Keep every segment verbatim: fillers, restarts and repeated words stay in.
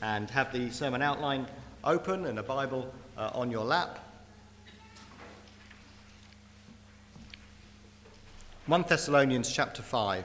and have the sermon outline open and a Bible uh, on your lap. First Thessalonians chapter five.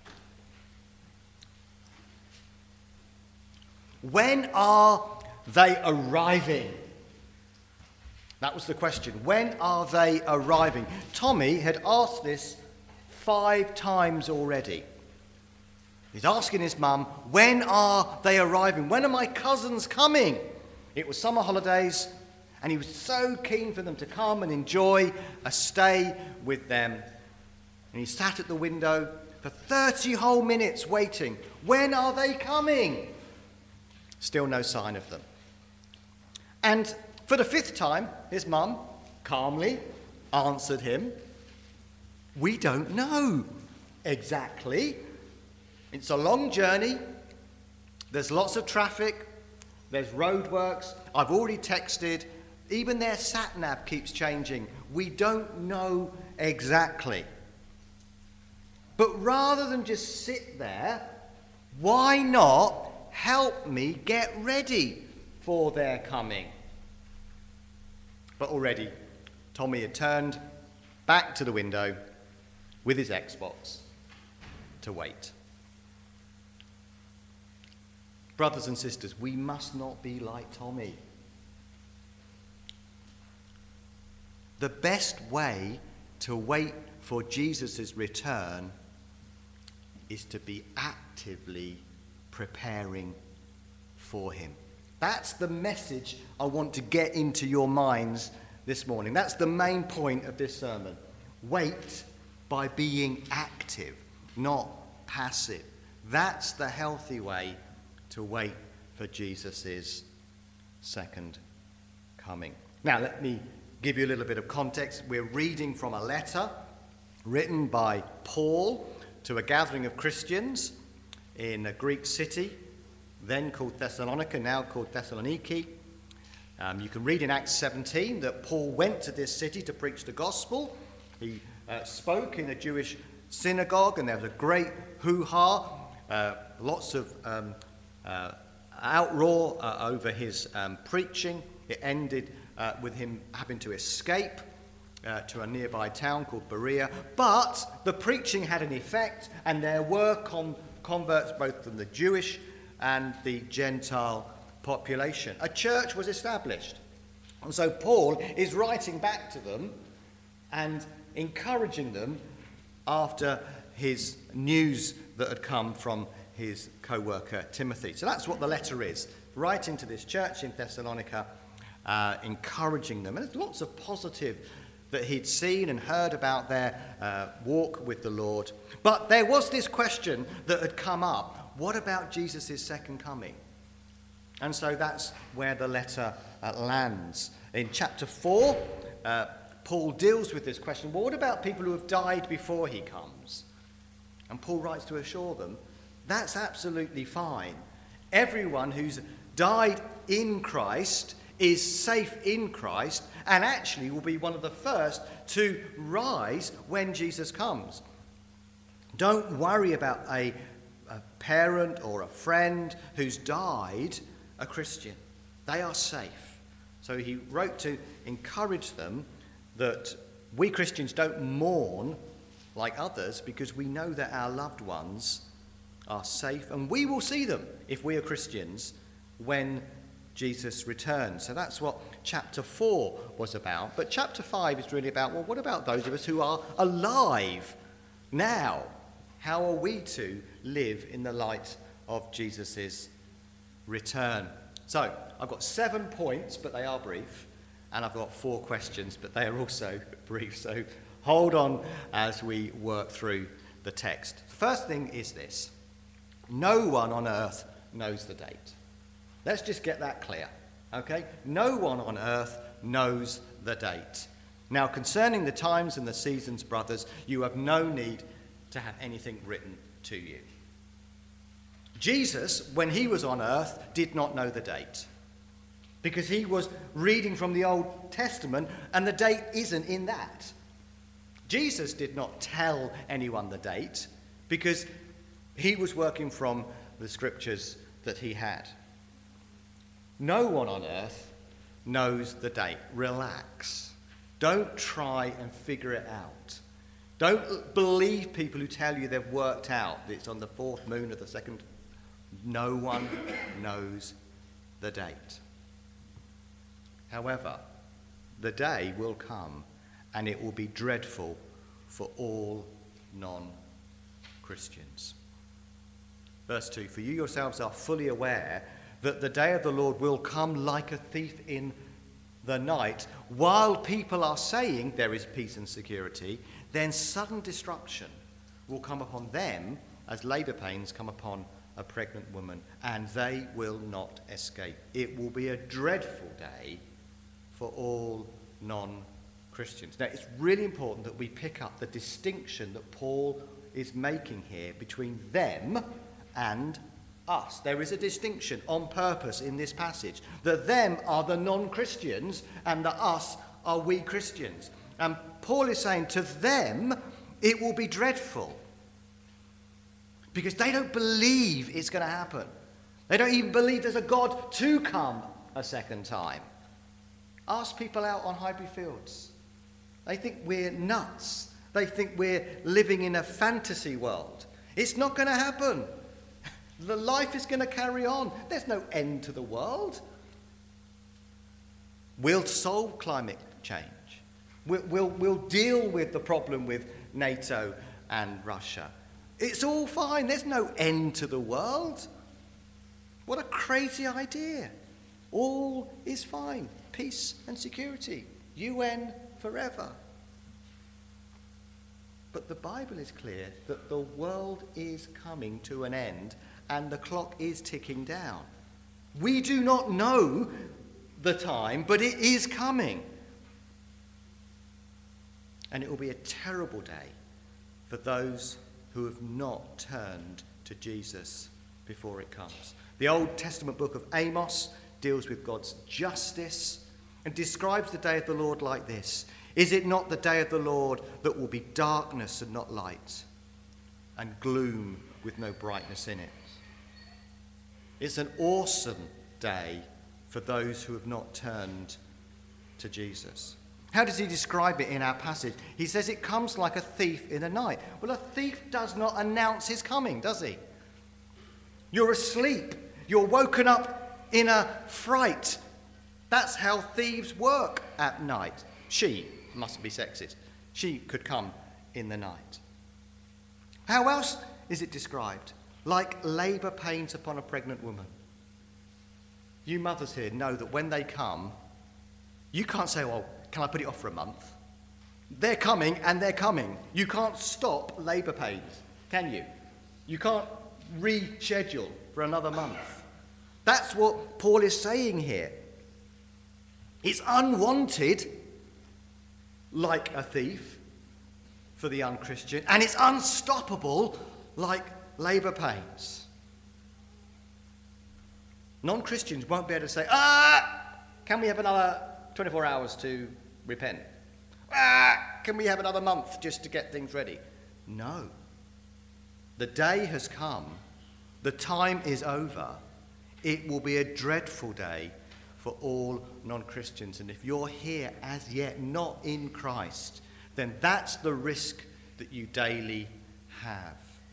When are they arriving? That was the question. When are they arriving? Tommy had asked this five times already. He's asking his mum, when are they arriving? When are my cousins coming? It was summer holidays, and he was so keen for them to come and enjoy a stay with them. And he sat at the window for thirty whole minutes waiting. When are they coming? Still no sign of them. And for the fifth time, his mum calmly answered him, we don't know exactly. It's a long journey. There's lots of traffic. There's roadworks. I've already texted. Even their sat-nav keeps changing. We don't know exactly. But rather than just sit there, why not help me get ready for their coming? But already, Tommy had turned back to the window with his Xbox to wait. Brothers and sisters, we must not be like Tommy. The best way to wait for Jesus' return is to be actively preparing for him. That's the message I want to get into your minds this morning. That's the main point of this sermon. Wait by being active, not passive. That's the healthy way to wait for Jesus' second coming. Now, let me give you a little bit of context. We're reading from a letter written by Paul to a gathering of Christians in a Greek city, then called Thessalonica, now called Thessaloniki. Um, you can read in Acts seventeen that Paul went to this city to preach the gospel. He uh, spoke in a Jewish synagogue, and there was a great hoo-ha, uh, lots of um, uh, outroar uh, over his um, preaching. It ended uh, with him having to escape uh, to a nearby town called Berea. But the preaching had an effect, and there were con- converts both from the Jewish and the Gentile population. A church was established. And so Paul is writing back to them and encouraging them after his news that had come from his co-worker Timothy. So that's what the letter is, writing to this church in Thessalonica, uh, encouraging them. And there's lots of positive that he'd seen and heard about their uh, walk with the Lord. But there was this question that had come up. What about Jesus' second coming? And so that's where the letter uh, lands. In chapter four, uh, Paul deals with this question. Well, what about people who have died before he comes? And Paul writes to assure them, that's absolutely fine. Everyone who's died in Christ is safe in Christ and actually will be one of the first to rise when Jesus comes. Don't worry about a, a parent or a friend who's died a Christian. They are safe. So he wrote to encourage them that we Christians don't mourn like others because we know that our loved ones are safe and we will see them if we are Christians when Jesus returns. So that's what chapter four was about. But chapter five is really about, well, what about those of us who are alive now? How are we to live in the light of Jesus' return? So I've got seven points, but they are brief. And I've got four questions, but they are also brief. So hold on as we work through the text. The first thing is this. No one on earth knows the date. Let's just get that clear, okay? No one on earth knows the date. Now, concerning the times and the seasons, brothers, you have no need to have anything written to you. Jesus, when he was on earth, did not know the date because he was reading from the Old Testament and the date isn't in that. Jesus did not tell anyone the date because he was working from the scriptures that he had. No one on earth knows the date. Relax. Don't try and figure it out. Don't believe people who tell you they've worked out that it's on the fourth moon of the second. No one knows the date. However, the day will come and it will be dreadful for all non-Christians. Verse two, for you yourselves are fully aware that the day of the Lord will come like a thief in the night. While people are saying there is peace and security, then sudden destruction will come upon them as labour pains come upon a pregnant woman, and they will not escape. It will be a dreadful day for all non-Christians. Now, it's really important that we pick up the distinction that Paul is making here between them and us. There is a distinction on purpose in this passage. The them are the non-Christians and the us are we Christians. And Paul is saying to them it will be dreadful because they don't believe it's going to happen. They don't even believe there's a God to come a second time. Ask people out on Highbury Fields. They think we're nuts. They think we're living in a fantasy world. It's not going to happen. The life is going to carry on. There's no end to the world. We'll solve climate change. We'll, we'll, we'll deal with the problem with NATO and Russia. It's all fine. There's no end to the world. What a crazy idea. All is fine. Peace and security. U N forever. But the Bible is clear that the world is coming to an end and the clock is ticking down. We do not know the time, but it is coming. And it will be a terrible day for those who have not turned to Jesus before it comes. The Old Testament book of Amos deals with God's justice and describes the day of the Lord like this. Is it not the day of the Lord that will be darkness and not light, and gloom with no brightness in it? It's an awesome day for those who have not turned to Jesus. How does he describe it in our passage? He says it comes like a thief in the night. Well, a thief does not announce his coming, does he? You're asleep. You're woken up in a fright. That's how thieves work at night. She, mustn't be sexist, she could come in the night. How else is it described? Like labour pains upon a pregnant woman. You mothers here know that when they come, you can't say, well, can I put it off for a month? They're coming and they're coming. You can't stop labour pains, can you? You can't reschedule for another month. That's what Paul is saying here. It's unwanted, like a thief, for the unchristian, and it's unstoppable, like labour pains. Non-Christians won't be able to say, ah, can we have another twenty-four hours to repent? Ah, can we have another month just to get things ready? No. The day has come. The time is over. It will be a dreadful day for all non-Christians. And if you're here as yet not in Christ, then that's the risk that you daily have.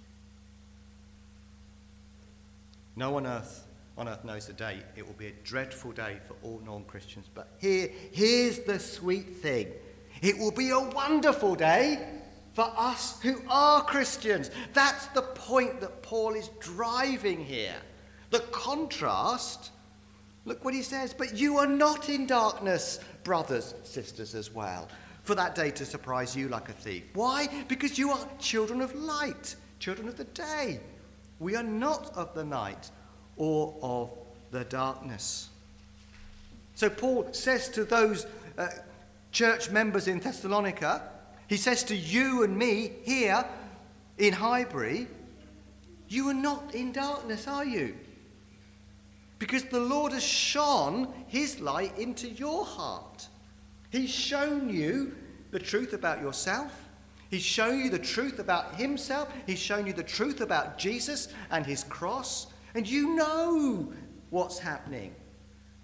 No one on earth, on earth knows the day. It will be a dreadful day for all non-Christians. But here, here's the sweet thing. It will be a wonderful day for us who are Christians. That's the point that Paul is driving here. The contrast, look what he says, but you are not in darkness, brothers, sisters, as well, for that day to surprise you like a thief. Why? Because you are children of light, children of the day. We are not of the night or of the darkness. So Paul says to those uh, church members in Thessalonica, he says to you and me here in Highbury, you are not in darkness, are you? Because the Lord has shone his light into your heart. He's shown you the truth about yourself. He's shown you the truth about himself. He's shown you the truth about Jesus and his cross. And you know what's happening.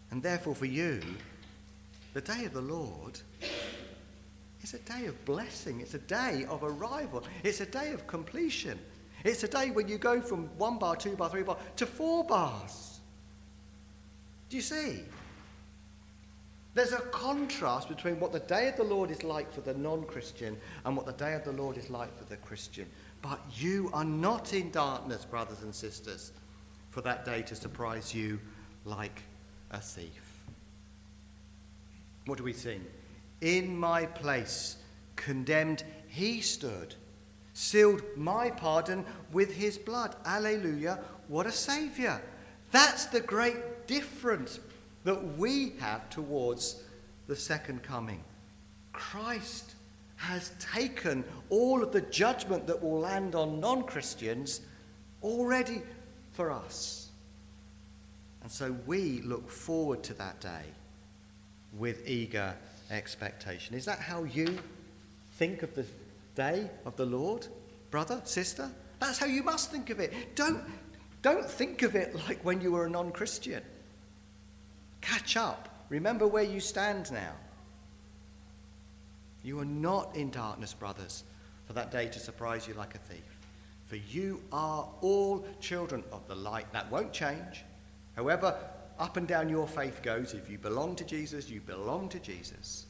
And therefore for you, the day of the Lord is a day of blessing. It's a day of arrival. It's a day of completion. It's a day when you go from one bar, two bar, three bar to four bars. Do you see? There's a contrast between what the day of the Lord is like for the non-Christian and what the day of the Lord is like for the Christian. But you are not in darkness, brothers and sisters, for that day to surprise you like a thief. What do we sing? In my place, condemned, he stood, sealed my pardon with his blood. Alleluia, what a saviour. That's the great difference that we have towards the second coming. Christ has taken all of the judgment that will land on non-Christians already for us. And so we look forward to that day with eager expectation. Is that how you think of the day of the Lord, brother, sister? That's how you must think of it. Don't, don't think of it like when you were a non-Christian. Catch up. Remember where you stand now. You are not in darkness, brothers, for that day to surprise you like a thief. For you are all children of the light. That won't change. However up and down your faith goes, if you belong to Jesus, you belong to Jesus.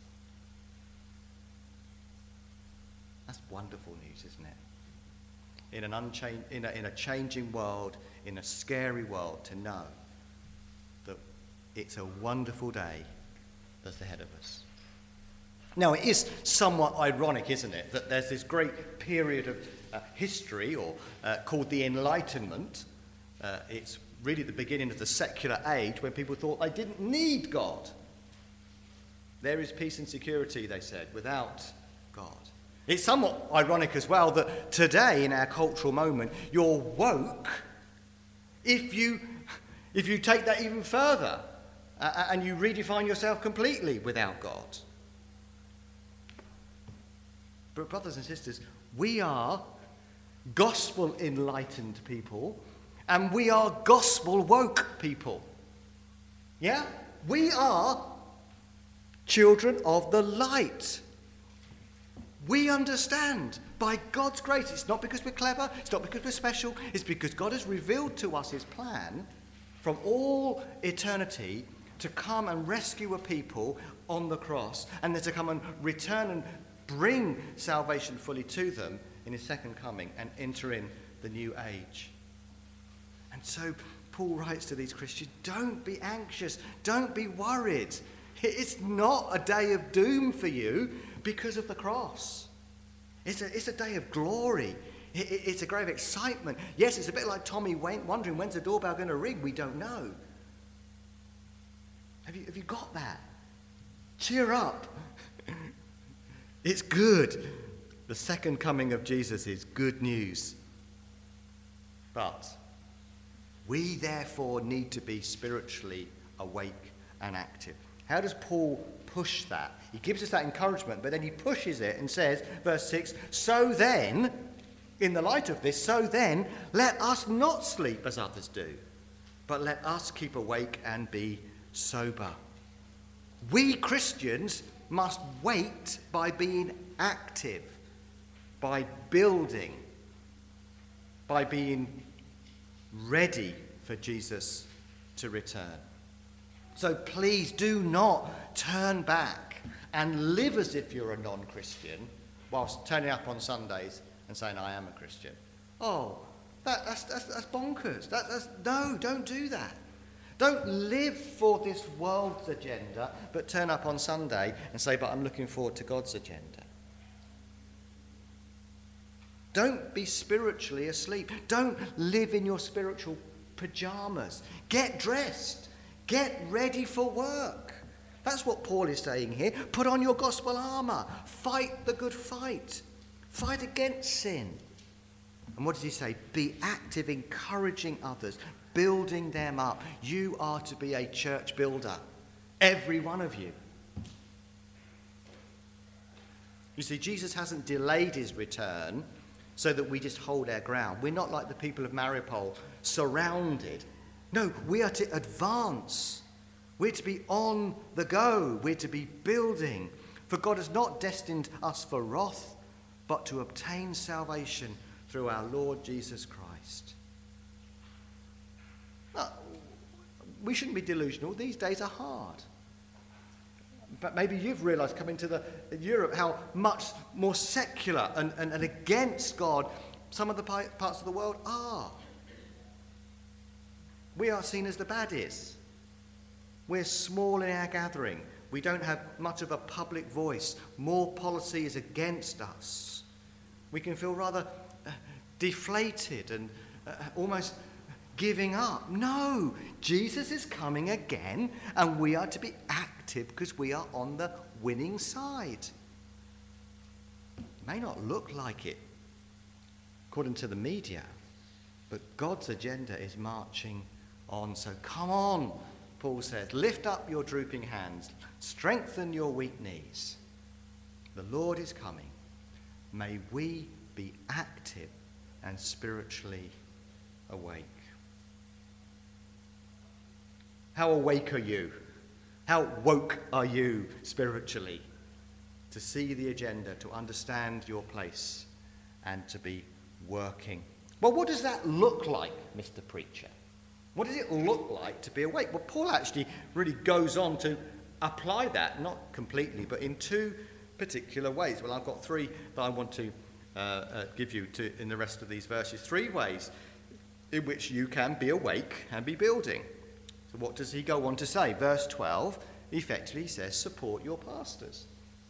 That's wonderful news, isn't it? In an uncha- in a, in a changing world, in a scary world, to know that it's a wonderful day that's ahead of us. Now, it is somewhat ironic, isn't it, that there's this great period of uh, history or uh, called the Enlightenment. Uh, it's really the beginning of the secular age when people thought they didn't need God. There is peace and security, they said, without God. It's somewhat ironic as well that today in our cultural moment, you're woke if you, if you take that even further uh, and you redefine yourself completely without God. But brothers and sisters, we are gospel enlightened people and we are gospel woke people. Yeah? We are children of the light. We understand by God's grace. It's not because we're clever. It's not because we're special. It's because God has revealed to us his plan from all eternity to come and rescue a people on the cross and then to come and return and bring salvation fully to them in his second coming and enter in the new age. And so Paul writes to these Christians, don't be anxious, don't be worried. It's not a day of doom for you because of the cross. It's a, it's a day of glory. It, it, it's a great excitement. Yes, it's a bit like Tommy wondering, when's the doorbell going to ring? We don't know. Have you, have you got that? Cheer up. It's good. The second coming of Jesus is good news. But we therefore need to be spiritually awake and active. How does Paul push that? He gives us that encouragement, but then he pushes it and says, verse six, so then, in the light of this, so then, let us not sleep as others do, but let us keep awake and be sober. We Christians must wait by being active, by building, by being ready for Jesus to return. So please do not turn back and live as if you're a non-Christian whilst turning up on Sundays and saying, I am a Christian. Oh, that, that's, that's, that's bonkers. That, that's, no, don't do that. Don't live for this world's agenda, but turn up on Sunday and say, but I'm looking forward to God's agenda. Don't be spiritually asleep. Don't live in your spiritual pajamas. Get dressed. Get ready for work. That's what Paul is saying here. Put on your gospel armour. Fight the good fight. Fight against sin. And what does he say? Be active, encouraging others, building them up. You are to be a church builder. Every one of you. You see, Jesus hasn't delayed his return so that we just hold our ground. We're not like the people of Mariupol, surrounded. No, we are to advance. We're to be on the go. We're to be building. For God has not destined us for wrath, but to obtain salvation through our Lord Jesus Christ. Now, we shouldn't be delusional. These days are hard. But maybe you've realised coming to the, Europe how much more secular and, and, and against God some of the parts of the world are. We are seen as the baddies. We're small in our gathering. We don't have much of a public voice. More policy is against us. We can feel rather uh, deflated and uh, almost giving up. No, Jesus is coming again, and we are to be active because we are on the winning side. It may not look like it according to the media, but God's agenda is marching on. So come on, Paul says, lift up your drooping hands, strengthen your weak knees. The Lord is coming. May we be active and spiritually awake. How awake are you? How woke are you spiritually to see the agenda, to understand your place, and to be working? Well, what does that look like, Mister Preacher? What does it look like to be awake? Well, Paul actually really goes on to apply that, not completely, but in two particular ways. Well, I've got three that I want to uh, uh, give you to, in the rest of these verses. Three ways in which you can be awake and be building. So what does he go on to say? Verse twelve effectively says, support your pastors.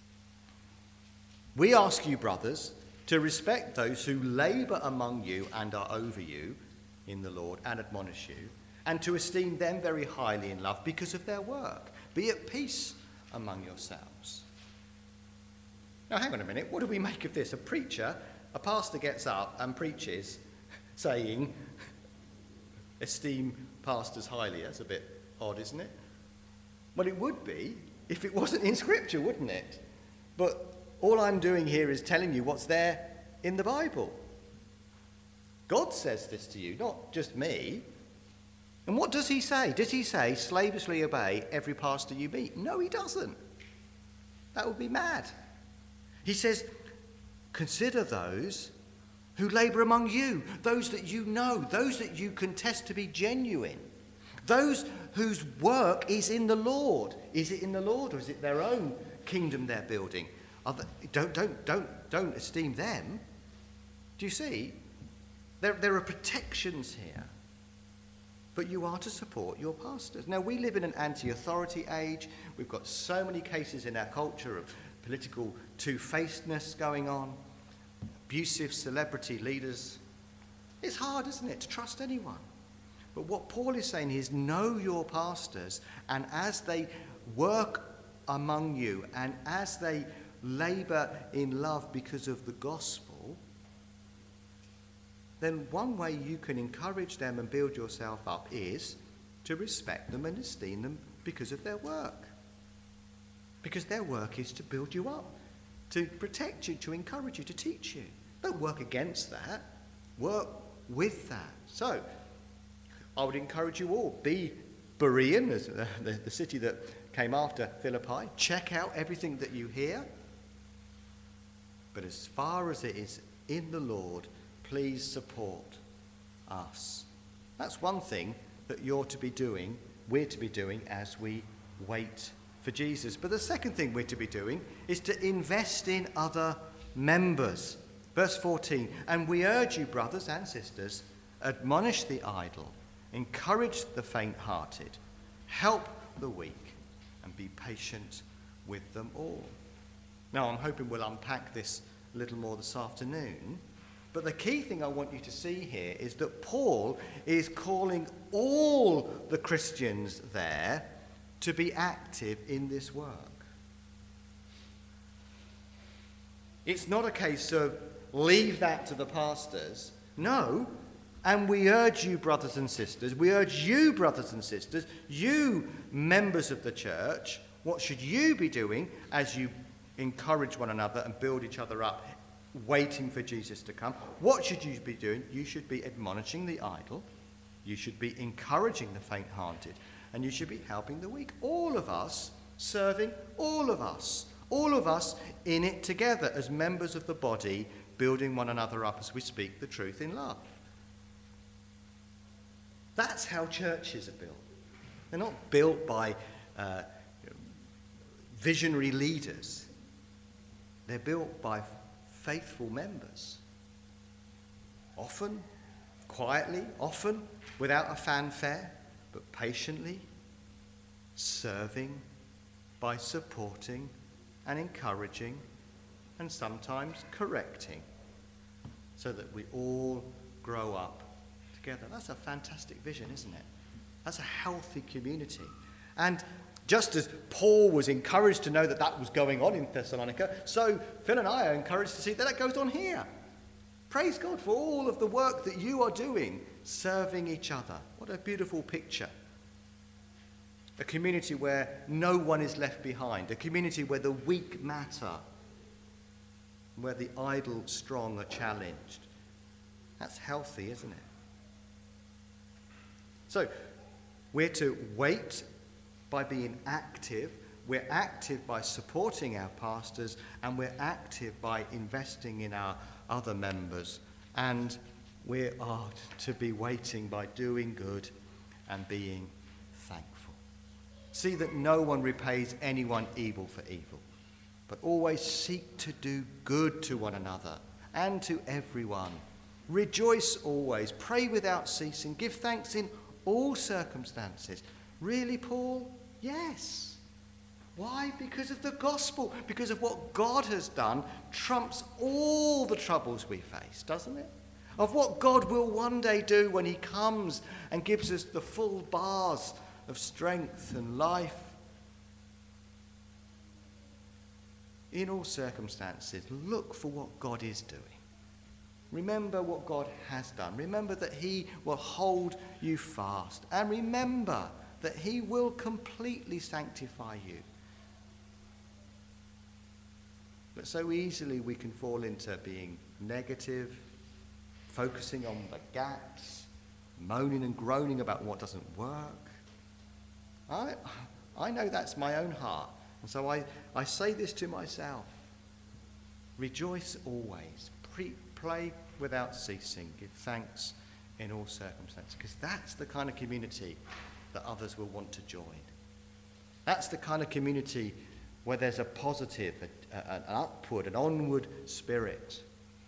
We ask you, brothers, to respect those who labour among you and are over you in the Lord and admonish you, and to esteem them very highly in love because of their work. Be at peace among yourselves. Now, hang on a minute. What do we make of this? A preacher, a pastor gets up and preaches saying, esteem pastors highly. That's a bit odd, isn't it? Well, it would be if it wasn't in Scripture, wouldn't it? But all I'm doing here is telling you what's there in the Bible. God says this to you, not just me. And what does he say? Does he say, slavishly obey every pastor you meet? No, he doesn't. That would be mad. He says, consider those who labour among you, those that you know, those that you can test to be genuine, those whose work is in the Lord. Is it in the Lord, or is it their own kingdom they're building? Are they, don't, don't, don't, don't esteem them. Do you see? There, there are protections here. But you are to support your pastors. Now, we live in an anti-authority age. We've got so many cases in our culture of political two-facedness going on, abusive celebrity leaders. It's hard, isn't it, to trust anyone? But what Paul is saying is, know your pastors, and as they work among you, and as they labour in love because of the gospel, then one way you can encourage them and build yourself up is to respect them and esteem them because of their work. Because their work is to build you up, to protect you, to encourage you, to teach you. Don't work against that. Work with that. So, I would encourage you all, be Berean, the, the, the city that came after Philippi. Check out everything that you hear. But as far as it is in the Lord, please support us. That's one thing that you're to be doing, we're to be doing as we wait for Jesus. But the second thing we're to be doing is to invest in other members. Verse fourteen, and we urge you, brothers and sisters, admonish the idle, encourage the faint-hearted, help the weak, and be patient with them all. Now, I'm hoping we'll unpack this a little more this afternoon. But the key thing I want you to see here is that Paul is calling all the Christians there to be active in this work. It's not a case of leave that to the pastors. No. And we urge you, brothers and sisters, we urge you, brothers and sisters, you members of the church, what should you be doing as you encourage one another and build each other up, waiting for Jesus to come? What should you be doing? You should be admonishing the idle. You should be encouraging the faint-hearted. and you should be helping the weak. All of us serving all of us. All of us in it together as members of the body, building one another up as we speak the truth in love. That's how churches are built. They're not built by uh, visionary leaders. They're built by faithful members. Often, quietly, often, without a fanfare, but patiently, serving by supporting and encouraging and sometimes correcting so that we all grow up together. That's a fantastic vision, isn't it? That's a healthy community. And just as Paul was encouraged to know that that was going on in Thessalonica, so Phil and I are encouraged to see that that goes on here. Praise God for all of the work that you are doing, serving each other. What a beautiful picture. A community where no one is left behind. A community where the weak matter, where the idle strong are challenged. That's healthy, isn't it? So, we're to wait by being active. We're active by supporting our pastors, and we're active by investing in our other members. And we are to be waiting by doing good and being thankful. See that no one repays anyone evil for evil, but always seek to do good to one another and to everyone. Rejoice always, pray without ceasing, give thanks in all circumstances. Really, Paul? Yes. Why? Because of the gospel, because of what God has done trumps all the troubles we face, doesn't it? Of what God will one day do when he comes and gives us the full bars of strength and life. In all circumstances, look for what God is doing. Remember what God has done. Remember that he will hold you fast. And remember that he will completely sanctify you. But so easily we can fall into being negative, focusing on the gaps, moaning and groaning about what doesn't work. I, I know that's my own heart. And so I, I say this to myself. Rejoice always. Pre- pray without ceasing. Give thanks in all circumstances. Because that's the kind of community that others will want to join. That's the kind of community where there's a positive, a, a, an upward, an onward spirit.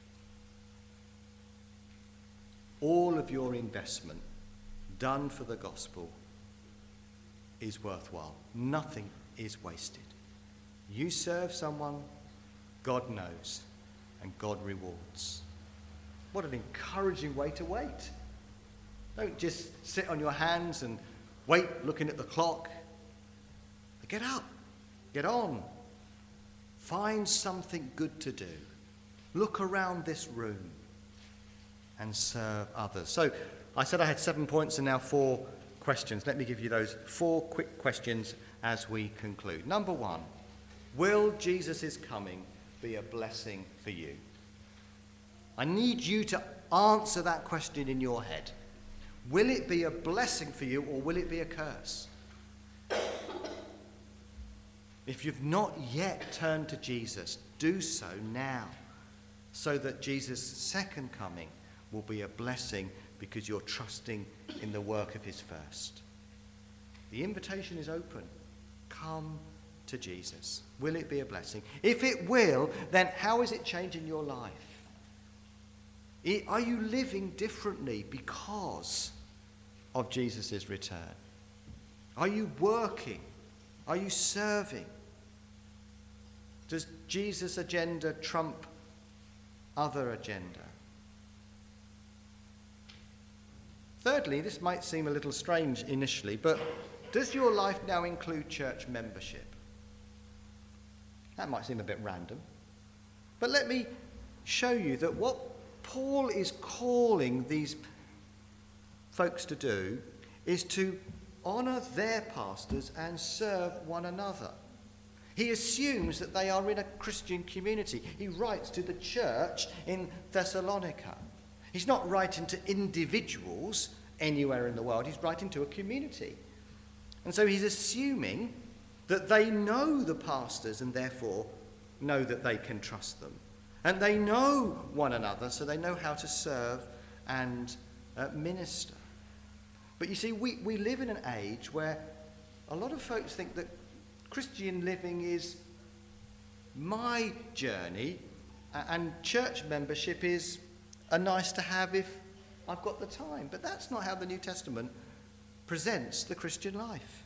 All of your investment done for the gospel is worthwhile. Nothing is wasted. You serve someone, God knows, and God rewards. What an encouraging way to wait. Don't just sit on your hands and wait looking at the clock. Get up. Get on. Find something good to do. Look around this room and serve others. So I said I had seven points and now four questions. Let me give you those four quick questions as we conclude. Number one, will Jesus' coming be a blessing for you? I need you to answer that question in your head. Will it be a blessing for you or will it be a curse? If you've not yet turned to Jesus, do so now, so that Jesus' second coming will be a blessing because you're trusting in the work of his first. The invitation is open. Come to Jesus. Will it be a blessing? If it will, then how is it changing your life? Are you living differently because of Jesus' return? Are you working? Are you serving? Does Jesus' agenda trump other agenda? Thirdly, this might seem a little strange initially, but does your life now include church membership? That might seem a bit random. But let me show you that what Paul is calling these folks to do is to honour their pastors and serve one another. He assumes that they are in a Christian community. He writes to the church in Thessalonica. He's not writing to individuals anywhere in the world. He's writing to a community. And so he's assuming that they know the pastors and therefore know that they can trust them. And they know one another, so they know how to serve and uh, minister. But you see, we, we live in an age where a lot of folks think that Christian living is my journey and church membership is a nice to have if I've got the time. But that's not how the New Testament presents the Christian life.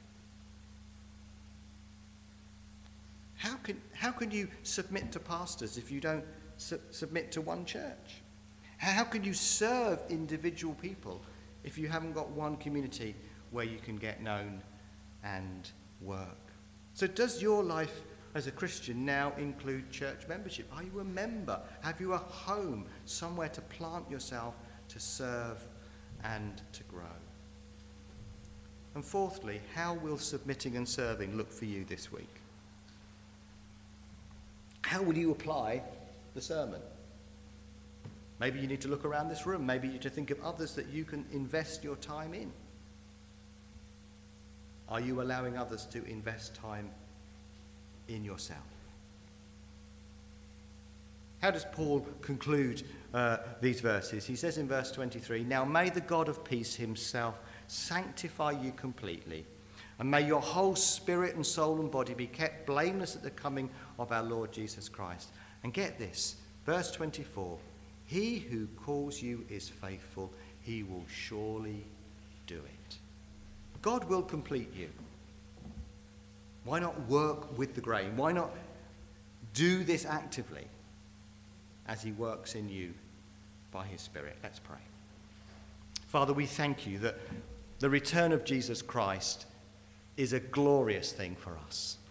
How can, how can you submit to pastors if you don't su- submit to one church? How can you serve individual people if you haven't got one community where you can get known and work? So does your life as a Christian now include church membership? Are you a member? Have you a home, somewhere to plant yourself, to serve and to grow? And fourthly, how will submitting and serving look for you this week? How will you apply the sermon? Maybe you need to look around this room. Maybe you need to think of others that you can invest your time in. Are you allowing others to invest time in yourself? How does Paul conclude uh, these verses? He says in verse twenty-three, "Now may the God of peace himself sanctify you completely, and may your whole spirit and soul and body be kept blameless at the coming of our Lord Jesus Christ." And get this, verse twenty-four, "He who calls you is faithful, he will surely do it." God will complete you. Why not work with the grain? Why not do this actively as he works in you by his Spirit? Let's pray. Father, we thank you that the return of Jesus Christ is a glorious thing for us.